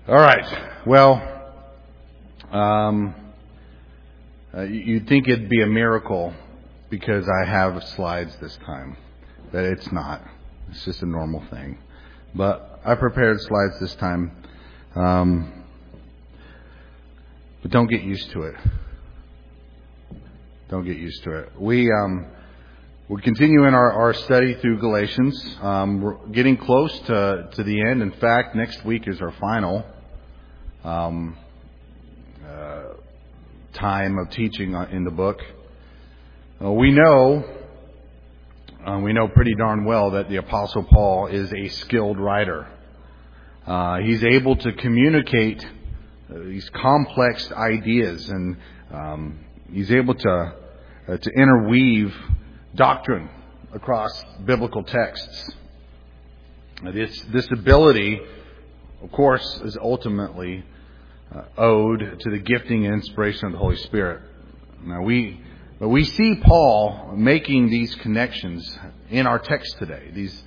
All right. Well, you'd think it'd be a miracle because I have slides this time, but it's not. It's just a normal thing. But I prepared slides this time, but don't get used to it. Don't get used to it. We're continuing our study through Galatians. We're getting close to the end. In fact, next week is our final time of teaching in the book. We know pretty darn well that the Apostle Paul is a skilled writer. He's able to communicate these complex ideas, and he's able to interweave doctrine across biblical texts. This ability, of course, is ultimately owed to the gifting and inspiration of the Holy Spirit. Now we see Paul making these connections in our text today, these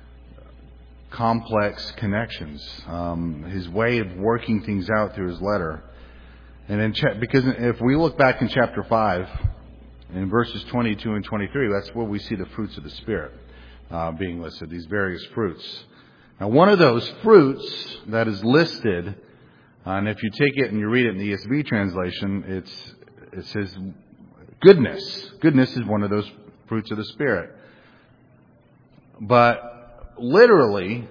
complex connections, his way of working things out through his letter. And because if we look back in chapter 5, in verses 22 and 23, that's where we see the fruits of the Spirit being listed, these various fruits. Now, one of those fruits that is listed, and if you take it and you read it in the ESV translation, it says goodness. Goodness is one of those fruits of the Spirit. But literally,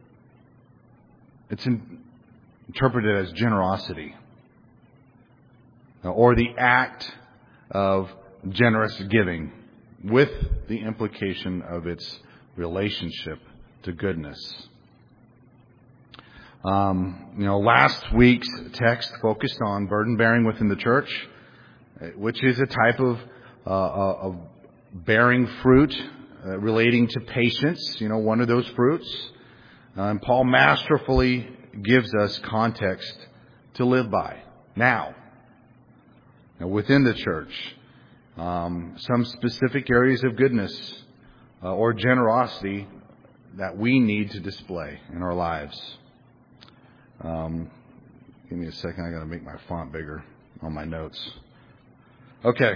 it's interpreted as generosity, or the act of generous giving, with the implication of its relationship to goodness. Last week's text focused on burden bearing within the church, which is a type of bearing fruit relating to patience. One of those fruits. And Paul masterfully gives us context to live by now within the church. Some specific areas of goodness or generosity that we need to display in our lives. Give me a second. I got to make my font bigger on my notes. Okay.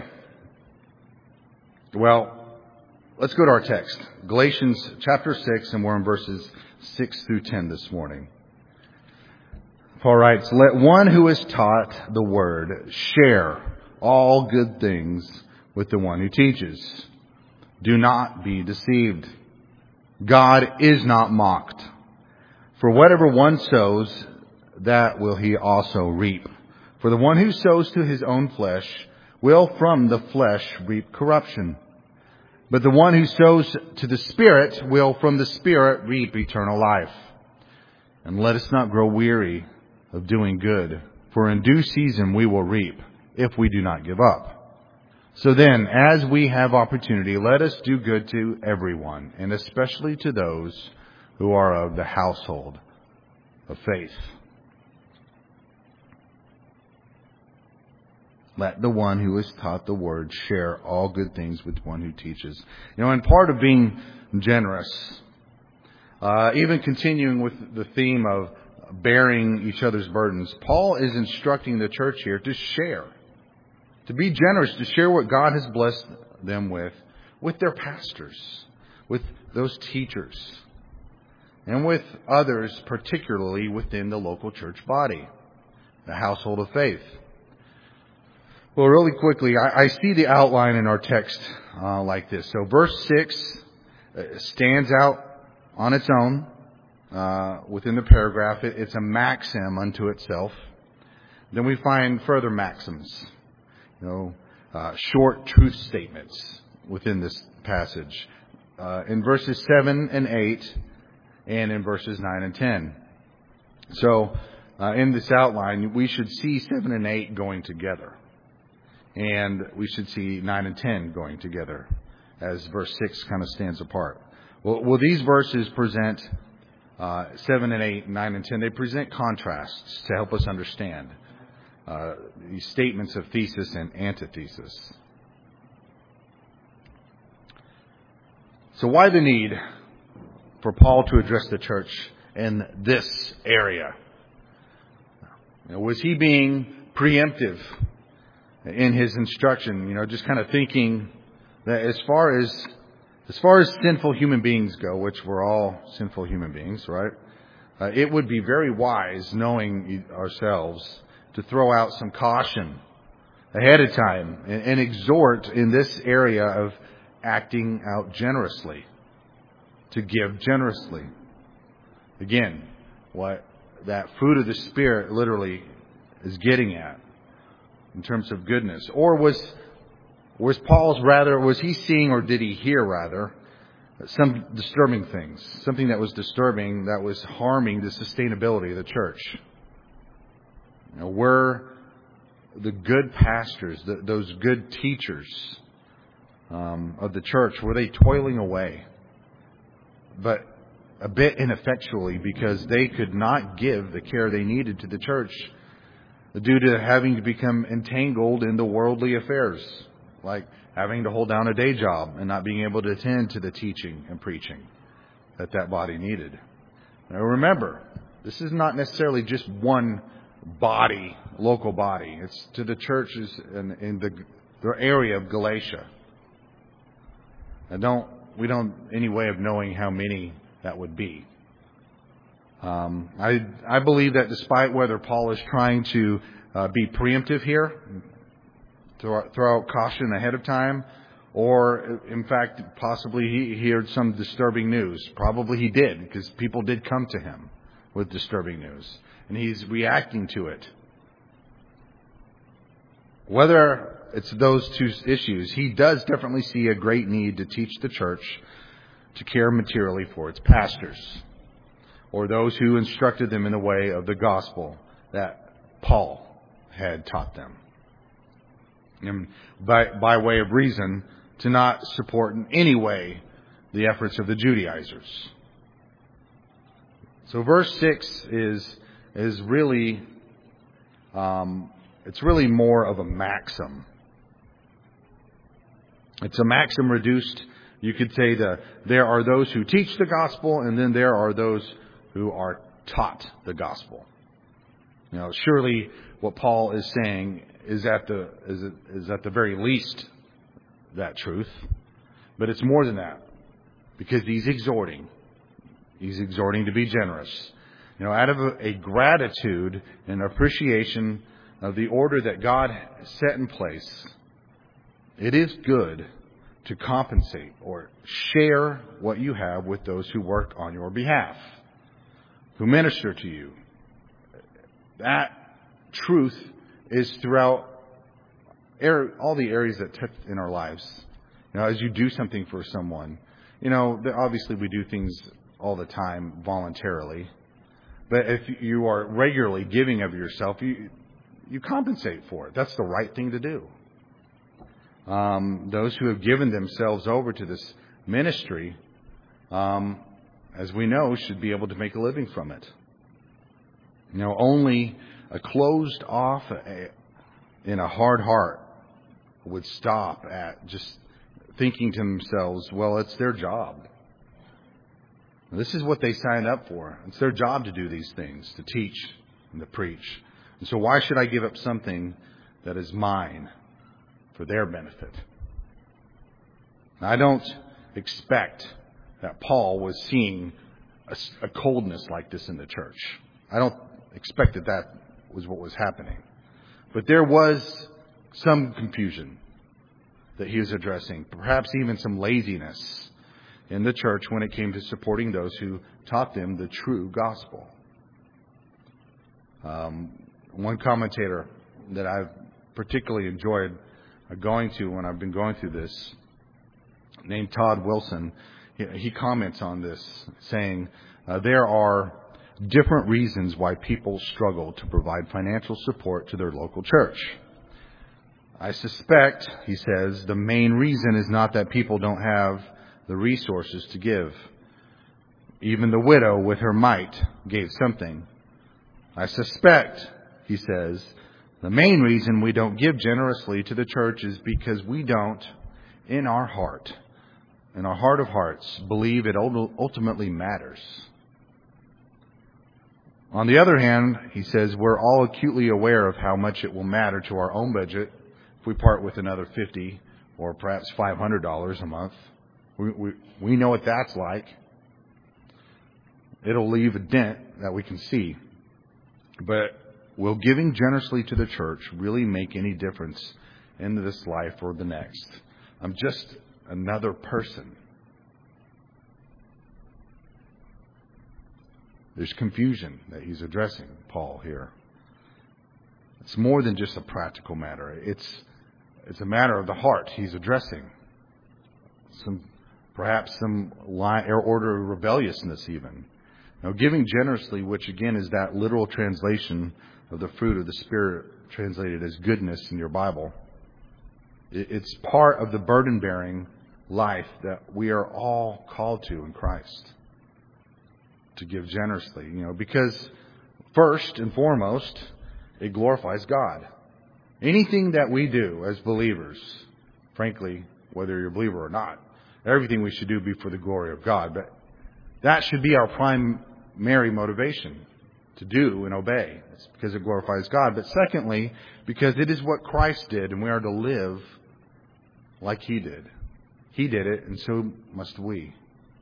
Well, let's go to our text. Galatians chapter 6, and we're in verses 6 through 10 this morning. Paul writes, "Let one who is taught the word share all good things with the one who teaches. Do not be deceived. God is not mocked. For whatever one sows, that will he also reap. For the one who sows to his own flesh will from the flesh reap corruption. But the one who sows to the Spirit will from the Spirit reap eternal life. And let us not grow weary of doing good, for in due season we will reap, if we do not give up. So then, as we have opportunity, let us do good to everyone, and especially to those who are of the household of faith. Let the one who is taught the word share all good things with one who teaches." And part of being generous, even continuing with the theme of bearing each other's burdens, Paul is instructing the church here to share. To be generous, to share what God has blessed them with their pastors, with those teachers, and with others, particularly within the local church body, the household of faith. Well, really quickly, I see the outline in our text like this. So verse 6 stands out on its own within the paragraph. It's a maxim unto itself. Then we find further maxims. Short truth statements within this passage. In verses 7 and 8 and in verses 9 and 10. So in this outline, we should see 7 and 8 going together. And we should see 9 and 10 going together as verse 6 kind of stands apart. Well, these verses present 7 and 8, 9 and 10. They present contrasts to help us understand these statements of thesis and antithesis. So why the need for Paul to address the church in this area? Was he being preemptive in his instruction? Just kind of thinking that as far as sinful human beings go, which we're all sinful human beings, right? It would be very wise, knowing ourselves, to throw out some caution ahead of time and exhort in this area of acting out generously, to give generously. Again, what that fruit of the Spirit literally is getting at in terms of goodness. Or was he seeing, or did he hear rather, some disturbing things, something that was disturbing, that was harming the sustainability of the church? Were the good pastors, those good teachers of the church, were they toiling away, but a bit ineffectually, because they could not give the care they needed to the church due to having to become entangled in the worldly affairs, like having to hold down a day job and not being able to attend to the teaching and preaching that body needed? Now remember, this is not necessarily just one body, local body. It's to the churches in the area of Galatia. We don't any way of knowing how many that would be. I believe that despite whether Paul is trying to be preemptive here, throw out caution ahead of time, or in fact possibly he heard some disturbing news. Probably he did, because people did come to him with disturbing news, and he's reacting to it. Whether it's those two issues, he does definitely see a great need to teach the church to care materially for its pastors, or those who instructed them in the way of the gospel that Paul had taught them. And by way of reason, to not support in any way the efforts of the Judaizers. So verse 6 is really it's really more of a maxim. It's a maxim reduced. You could say there are those who teach the gospel, and then there are those who are taught the gospel. Surely what Paul is saying is at the very least that truth, but it's more than that, because he's exhorting to be generous. Out of a gratitude and appreciation of the order that God set in place, it is good to compensate or share what you have with those who work on your behalf, who minister to you. That truth is throughout all the areas that touch in our lives. As you do something for someone, obviously we do things all the time voluntarily, but if you are regularly giving of yourself, you compensate for it. That's the right thing to do. Those who have given themselves over to this ministry, as we know, should be able to make a living from it. Only a closed off in a hard heart would stop at just thinking to themselves, well, it's their job. This is what they signed up for. It's their job to do these things, to teach and to preach. And so why should I give up something that is mine for their benefit? Now, I don't expect that Paul was seeing a coldness like this in the church. I don't expect that was what was happening. But there was some confusion that he was addressing, perhaps even some laziness in the church when it came to supporting those who taught them the true gospel. One commentator that I've particularly enjoyed going to when I've been going through this, named Todd Wilson, he comments on this, saying, there are different reasons why people struggle to provide financial support to their local church. I suspect, he says, the main reason is not that people don't have the resources to give. Even the widow with her mite gave something. I suspect, he says, the main reason we don't give generously to the church is because we don't, in our heart of hearts, believe it ultimately matters. On the other hand, he says, we're all acutely aware of how much it will matter to our own budget if we part with another $50 or perhaps $500 a month. We know what that's like. It'll leave a dent that we can see. But will giving generously to the church really make any difference in this life or the next? I'm just another person. There's confusion that he's addressing, Paul, here. It's more than just a practical matter. It's a matter of the heart he's addressing. Perhaps some line or order of rebelliousness even. Now, giving generously, which again is that literal translation of the fruit of the Spirit, translated as goodness in your Bible. It's part of the burden-bearing life that we are all called to in Christ. To give generously, because first and foremost, it glorifies God. Anything that we do as believers, frankly, whether you're a believer or not, everything we should do be for the glory of God. But that should be our primary motivation to do and obey. It's because it glorifies God. But secondly, because it is what Christ did, and we are to live like He did. He did it, and so must we.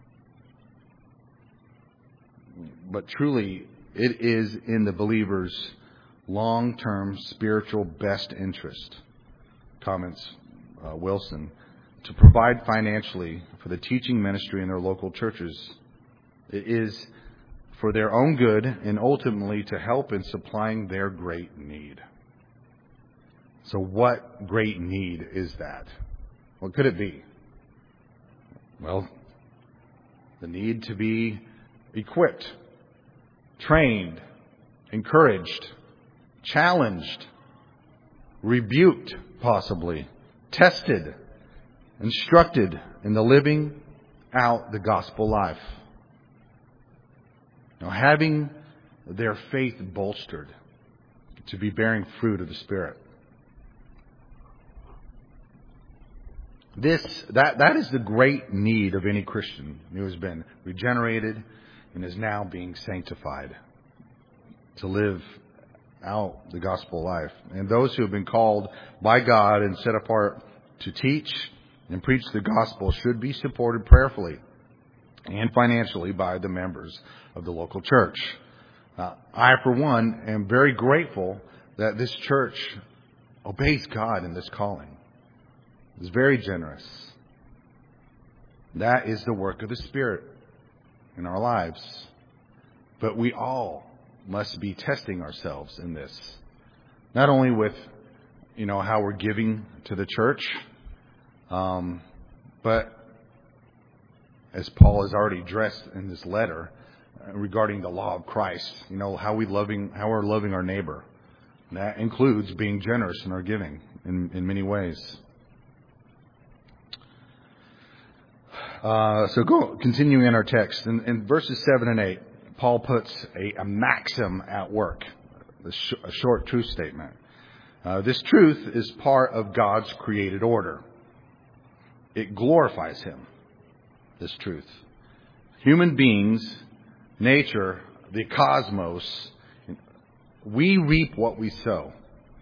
But truly, it is in the believer's long-term spiritual best interest, comments Wilson, to provide financially for the teaching ministry in their local churches. It is for their own good and ultimately to help in supplying their great need. So what great need is that? What could it be? Well, the need to be equipped, trained, encouraged, challenged, rebuked possibly, tested, instructed in the living out the gospel life. Now, having their faith bolstered to be bearing fruit of the Spirit. That is the great need of any Christian who has been regenerated and is now being sanctified to live out the gospel life. And those who have been called by God and set apart to teach and preach the gospel should be supported prayerfully and financially by the members of the local church. I, for one, am very grateful that this church obeys God in this calling. It's very generous. That is the work of the Spirit in our lives. But we all must be testing ourselves in this. Not only with, how we're giving to the church, but as Paul has already addressed in this letter regarding the law of Christ, how we're loving our neighbor. And that includes being generous in our giving in many ways. Continuing in our text, in verses 7 and 8, Paul puts a maxim at work, a short truth statement. This truth is part of God's created order. It glorifies Him, this truth. Human beings, nature, the cosmos, we reap what we sow.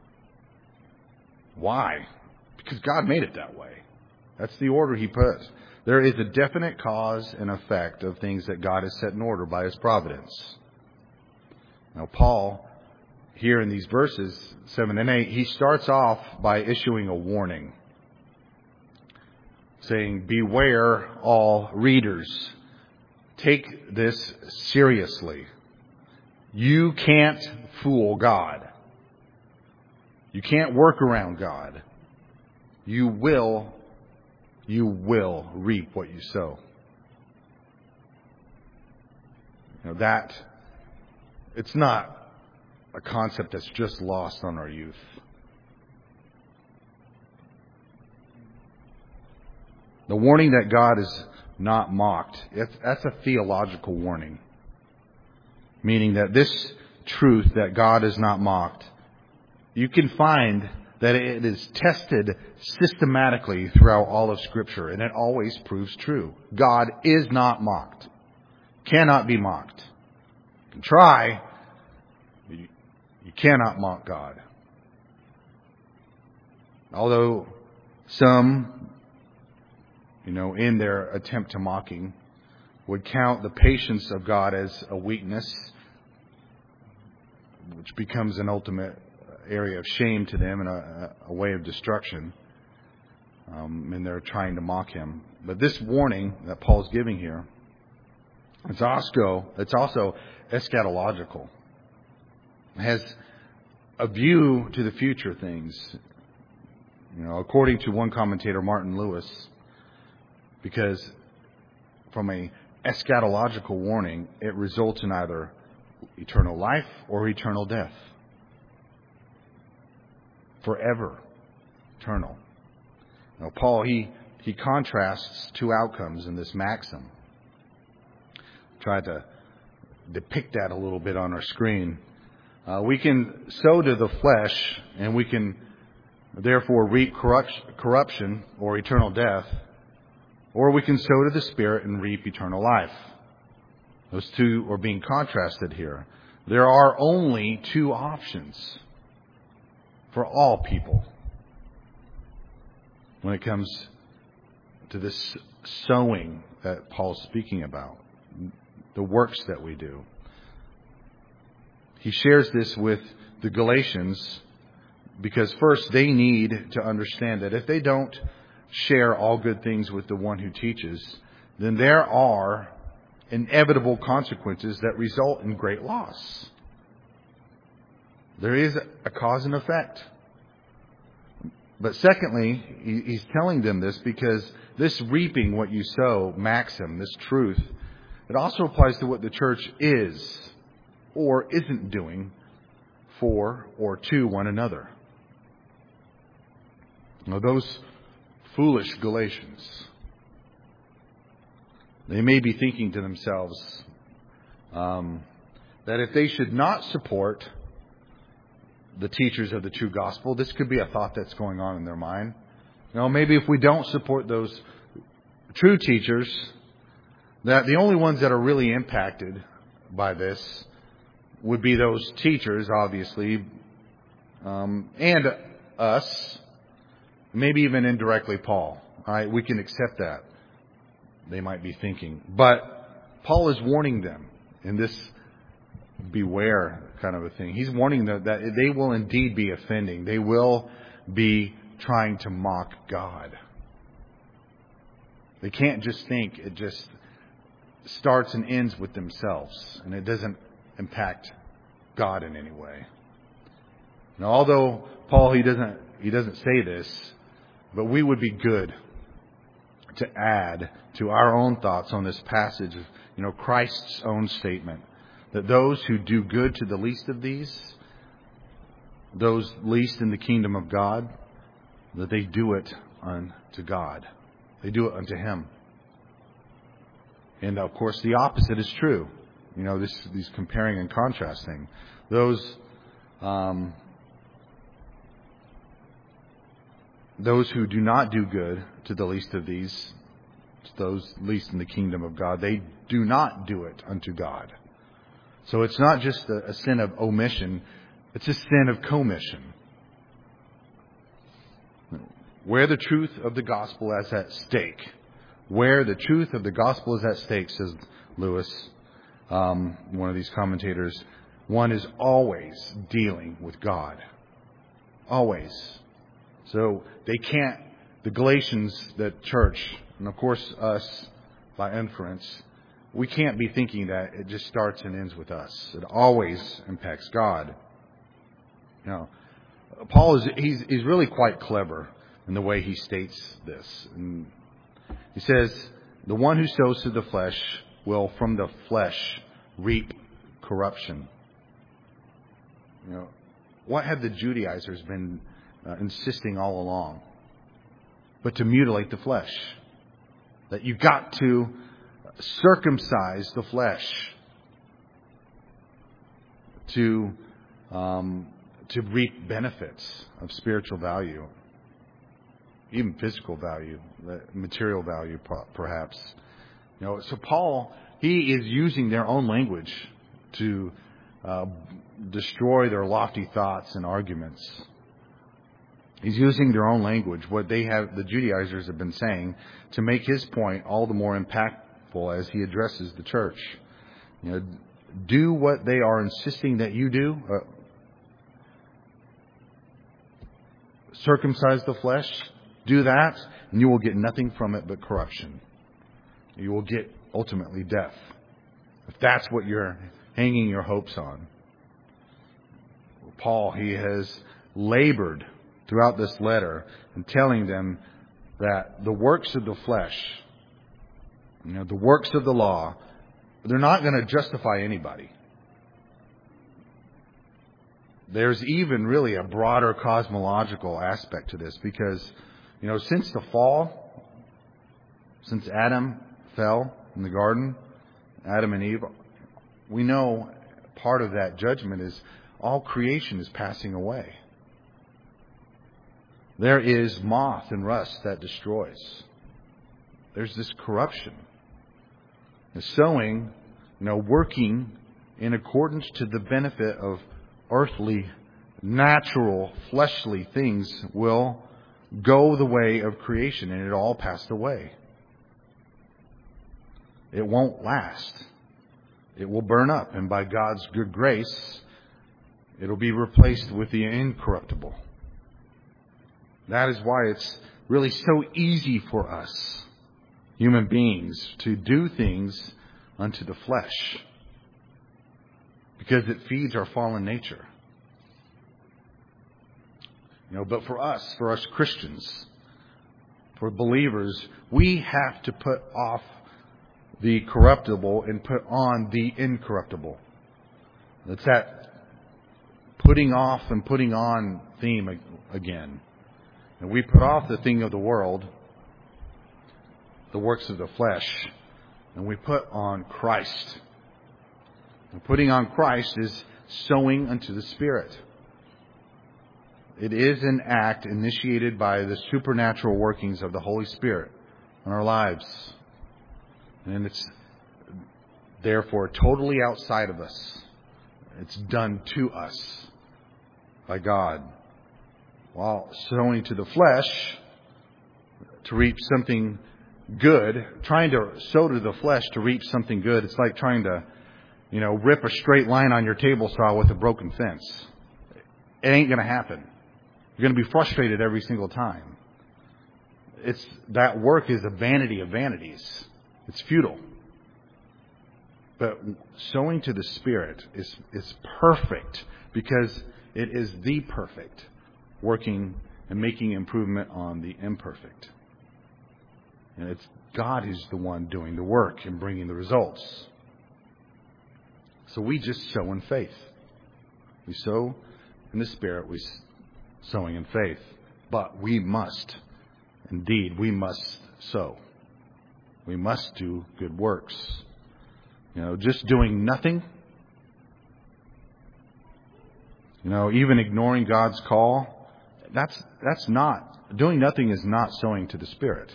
Why? Because God made it that way. That's the order He put. There is a definite cause and effect of things that God has set in order by His providence. Now, Paul, here in these verses 7 and 8, he starts off by issuing a warning, saying, "Beware all readers. Take this seriously. You can't fool God. You can't work around God. You will reap what you sow." That it's not a concept that's just lost on our youth. The warning that God is not mocked, that's a theological warning. Meaning that this truth that God is not mocked, you can find that it is tested systematically throughout all of Scripture, and it always proves true. God is not mocked. Cannot be mocked. You can try, You cannot mock God. Although some, in their attempt to mocking, would count the patience of God as a weakness, which becomes an ultimate area of shame to them and a way of destruction. And they're trying to mock Him. But this warning that Paul's giving here, it's also eschatological. It has a view to the future things. According to one commentator, Martin Lewis, because from a eschatological warning, it results in either eternal life or eternal death. Forever. Eternal. Now, Paul, he contrasts two outcomes in this maxim. Try to depict that a little bit on our screen. We can sow to the flesh, and we can therefore reap corruption or eternal death, or we can sow to the Spirit and reap eternal life. Those two are being contrasted here. There are only two options for all people when it comes to this sowing that Paul's speaking about, the works that we do. He shares this with the Galatians because first they need to understand that if they don't share all good things with the one who teaches, then there are inevitable consequences that result in great loss. There is a cause and effect. But secondly, he's telling them this because this reaping what you sow maxim, this truth, it also applies to what the church is or isn't doing for or to one another. Now, those foolish Galatians, they may be thinking to themselves that if they should not support the teachers of the true gospel, this could be a thought that's going on in their mind. Maybe if we don't support those true teachers, that the only ones that are really impacted by this would be those teachers, obviously, and us, maybe even indirectly Paul. All right, we can accept that, they might be thinking. But Paul is warning them in this beware kind of a thing. He's warning them that they will indeed be offending. They will be trying to mock God. They can't just think it just starts and ends with themselves, and it doesn't impact God in any way. Now, although Paul, he doesn't say this, but we would be good to add to our own thoughts on this passage of, Christ's own statement that those who do good to the least of these, those least in the kingdom of God, that they do it unto God. They do it unto Him. And of course, the opposite is true. These comparing and contrasting. Those who do not do good to the least of these, those least in the kingdom of God, they do not do it unto God. So it's not just a sin of omission, it's a sin of commission. Where the truth of the gospel is at stake, where the truth of the gospel is at stake, says Lewis, one of these commentators, one is always dealing with God. Always. So they can't, the Galatians, the church, and of course us by inference, we can't be thinking that it just starts and ends with us. It always impacts God. Paul he's really quite clever in the way he states this. And he says, the one who sows to the flesh will from the flesh reap corruption. What have the Judaizers been insisting all along? But to mutilate the flesh. That you've got to circumcise the flesh to reap benefits of spiritual value, even physical value, material value, perhaps. So Paul, he is using their own language to destroy their lofty thoughts and arguments. He's using their own language, what the Judaizers have been saying, to make his point all the more impactful as he addresses the church. Do what they are insisting that you do. Circumcise the flesh. Do that, and you will get nothing from it but corruption. You will get ultimately death, if that's what you're hanging your hopes on. Paul, he has labored throughout this letter and telling them that the works of the flesh, the works of the law, they're not going to justify anybody. There's even really a broader cosmological aspect to this because, since the fall, since Adam fell in the garden, Adam and Eve, we know part of that judgment is all creation is passing away. There is moth and rust that destroys. There's this corruption. The sowing, working in accordance to the benefit of earthly, natural, fleshly things will go the way of creation, and it all passed away. It won't last. It will burn up, and by God's good grace, it'll be replaced with the incorruptible. That is why it's really so easy for us, human beings, to do things unto the flesh, because it feeds our fallen nature. But for us Christians, for believers, we have to put off the corruptible and put on the incorruptible. It's that putting off and putting on theme again. And we put off the thing of the world, the works of the flesh, and we put on Christ. And putting on Christ is sowing unto the Spirit. It is an act initiated by the supernatural workings of the Holy Spirit in our lives. And it's therefore totally outside of us. It's done to us by God. While sowing to the flesh to reap something good, trying to sow to the flesh to reap something good, it's like trying to, rip a straight line on your table saw with a broken fence. It ain't going to happen. You're going to be frustrated every single time. That work is a vanity of vanities. It's futile. But sowing to the Spirit is perfect because it is the perfect, working and making improvement on the imperfect. And it's God who's the one doing the work and bringing the results. So we just sow in faith. We sow in the Spirit. We sowing in faith. But we must sow. We must do good works. Just doing nothing, even ignoring God's call, that's not, doing nothing is not sowing to the Spirit.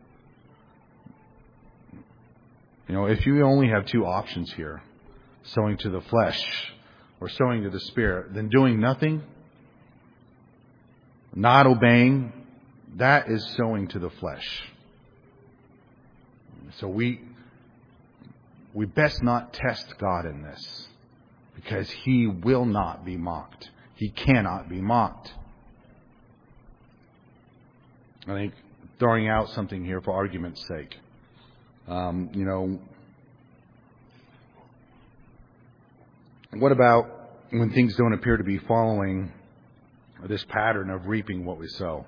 If you only have two options here, sowing to the flesh or sowing to the Spirit, then doing nothing, not obeying, that is sowing to the flesh. So we best not test God in this, because He will not be mocked. He cannot be mocked. I think throwing out something here for argument's sake. What about when things don't appear to be following this pattern of reaping what we sow?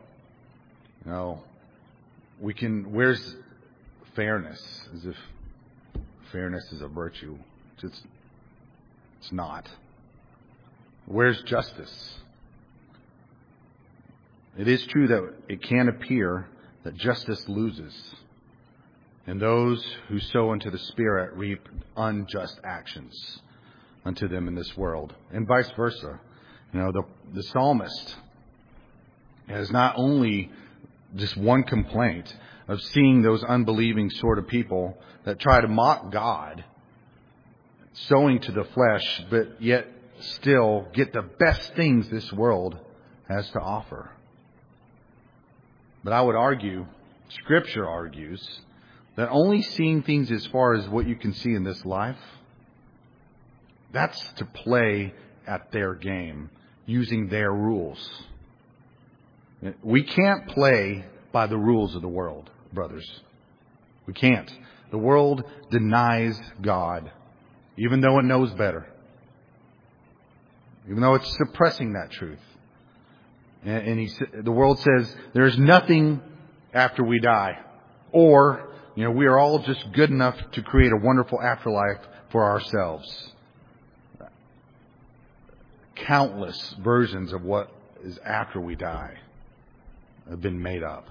Where's fairness? As if fairness is a virtue. It's not. Where's justice? It is true that it can appear that justice loses, and those who sow into the Spirit reap unjust actions unto them in this world, and vice versa. The psalmist has not only just one complaint of seeing those unbelieving sort of people that try to mock God, sowing to the flesh, but yet still get the best things this world has to offer. But I would argue, Scripture argues, that only seeing things as far as what you can see in this life, that's to play at their game, using their rules. We can't play by the rules of the world, brothers. We can't. The world denies God, even though it knows better. Even though it's suppressing that truth. And the world says there's nothing after we die. Or, we are all just good enough to create a wonderful afterlife for ourselves. Countless versions of what is after we die have been made up.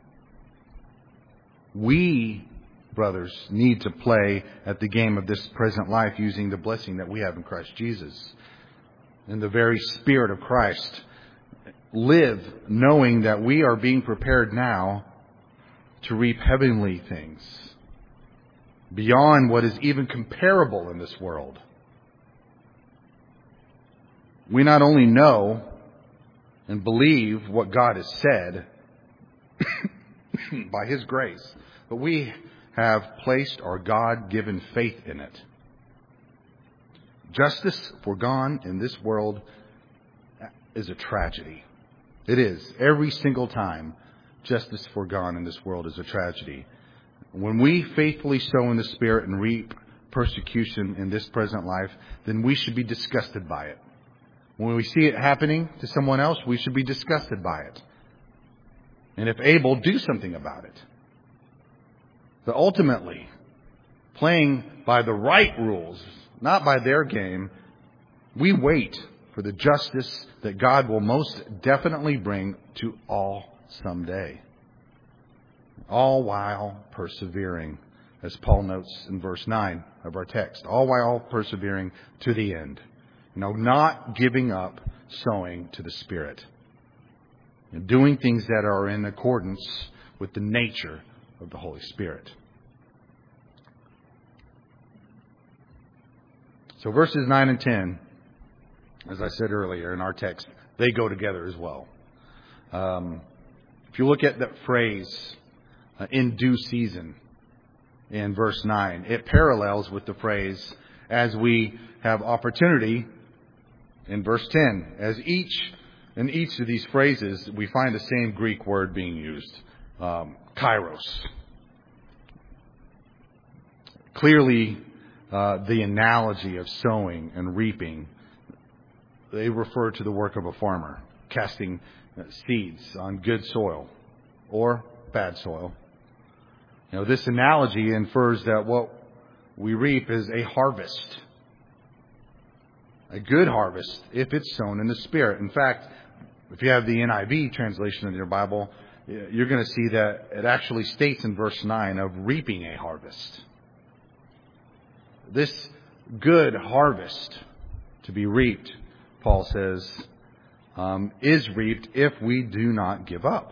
We, brothers, need to play at the game of this present life using the blessing that we have in Christ Jesus. In the very Spirit of Christ, live knowing that we are being prepared now to reap heavenly things beyond what is even comparable in this world. We not only know and believe what God has said by His grace, but we have placed our God-given faith in it. Justice foregone in this world is a tragedy. It is. Every single time, justice foregone in this world is a tragedy. When we faithfully sow in the Spirit and reap persecution in this present life, then we should be disgusted by it. When we see it happening to someone else, we should be disgusted by it. And if able, do something about it. But ultimately, playing by the right rules, not by their game, we wait for the justice that God will most definitely bring to all someday. All while persevering, as Paul notes in verse 9 of our text. All while persevering to the end. Not giving up sowing to the Spirit. And doing things that are in accordance with the nature of the Holy Spirit. So verses 9 and 10, as I said earlier in our text, they go together as well. If you look at that phrase, in due season, in verse 9, it parallels with the phrase, as we have opportunity, in verse 10. In each of these phrases, we find the same Greek word being used, kairos. Clearly, the analogy of sowing and reaping, they refer to the work of a farmer, casting seeds on good soil or bad soil. This analogy infers that what we reap is a harvest. A good harvest if it's sown in the Spirit. In fact, if you have the NIV translation of your Bible, you're going to see that it actually states in verse 9 of reaping a harvest. This good harvest to be reaped, Paul says, is reaped if we do not give up.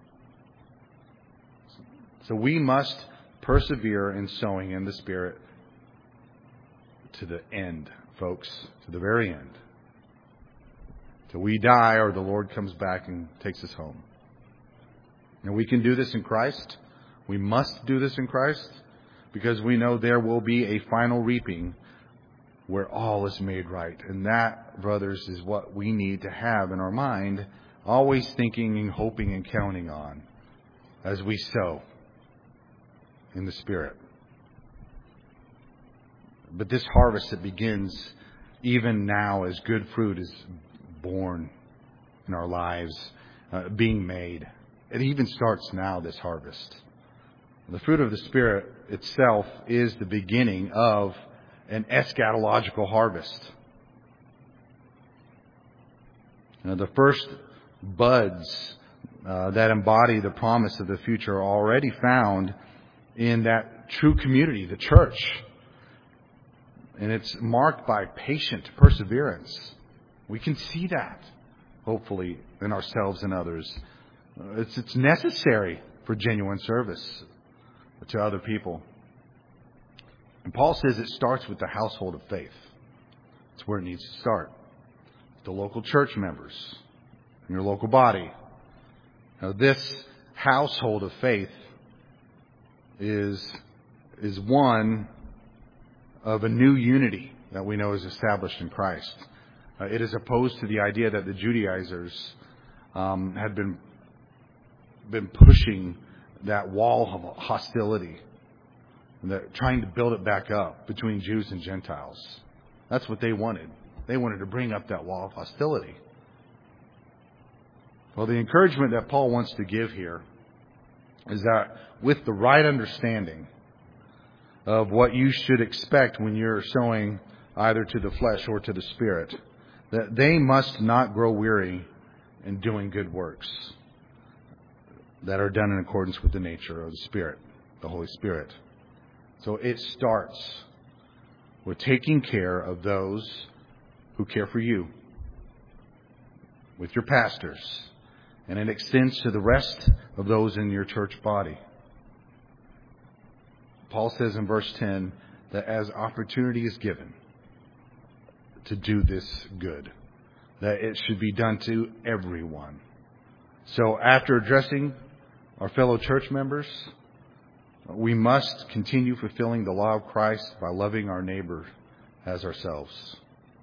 So we must persevere in sowing in the Spirit to the end, folks, to the very end. Till we die or the Lord comes back and takes us home. And we can do this in Christ. We must do this in Christ because we know there will be a final reaping where all is made right. And that, brothers, is what we need to have in our mind, always thinking and hoping and counting on as we sow in the Spirit. But this harvest that begins even now as good fruit is born in our lives, being made. It even starts now, this harvest. The fruit of the Spirit itself is the beginning of an eschatological harvest. The first buds that embody the promise of the future are already found in that true community, the church. And it's marked by patient perseverance. We can see that, hopefully, in ourselves and others. It's necessary for genuine service to other people. And Paul says it starts with the household of faith. It's where it needs to start. the local church members, in your local body. Now, this household of faith is one of a new unity that we know is established in Christ. It is opposed to the idea that the Judaizers had been pushing that wall of hostility, trying to build it back up between Jews and Gentiles. That's what they wanted. They wanted to bring up that wall of hostility. Well, the encouragement that Paul wants to give here is that with the right understanding of what you should expect when you're sowing either to the flesh or to the Spirit, that they must not grow weary in doing good works that are done in accordance with the nature of the Spirit, the Holy Spirit. So it starts with taking care of those who care for you, with your pastors, and it extends to the rest of those in your church body. Paul says in verse 10 that as opportunity is given to do this good, that it should be done to everyone. So after addressing our fellow church members, we must continue fulfilling the law of Christ by loving our neighbor as ourselves.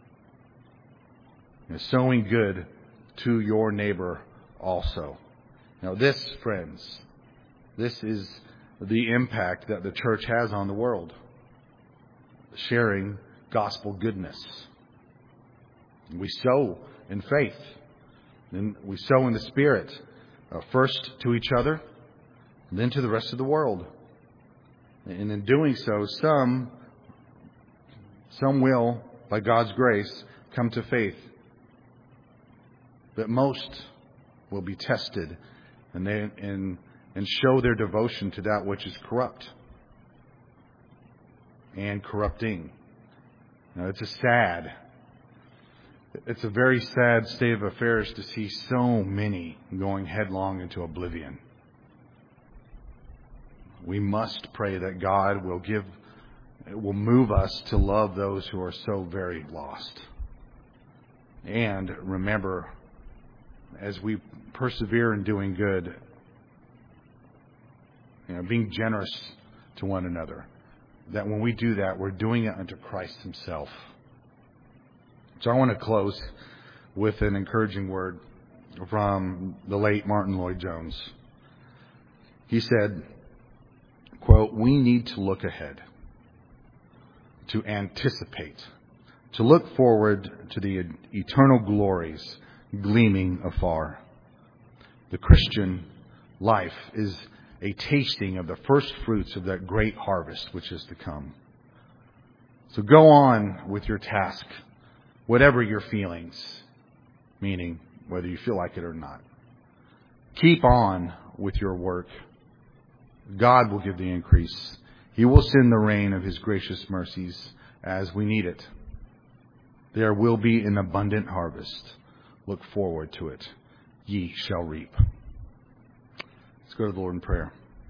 And sowing good to your neighbor also. Now this, friends, this is the impact that the church has on the world. Sharing gospel goodness. We sow in faith. And we sow in the Spirit. First to each other, and then to the rest of the world. And in doing so, some will, by God's grace, come to faith. But most will be tested and show their devotion to that which is corrupt and corrupting. Now, it's a very sad state of affairs to see so many going headlong into oblivion. We must pray that God will move us to love those who are so very lost. And remember, as we persevere in doing good, being generous to one another, that when we do that, we're doing it unto Christ Himself. So I want to close with an encouraging word from the late Martin Lloyd-Jones. He said, quote, "We need to look ahead, to anticipate, to look forward to the eternal glories gleaming afar. The Christian life is a tasting of the first fruits of that great harvest which is to come. So go on with your task, whatever your feelings, meaning whether you feel like it or not. Keep on with your work. God will give the increase. He will send the rain of His gracious mercies as we need it. There will be an abundant harvest. Look forward to it. Ye shall reap." Let's go to the Lord in prayer.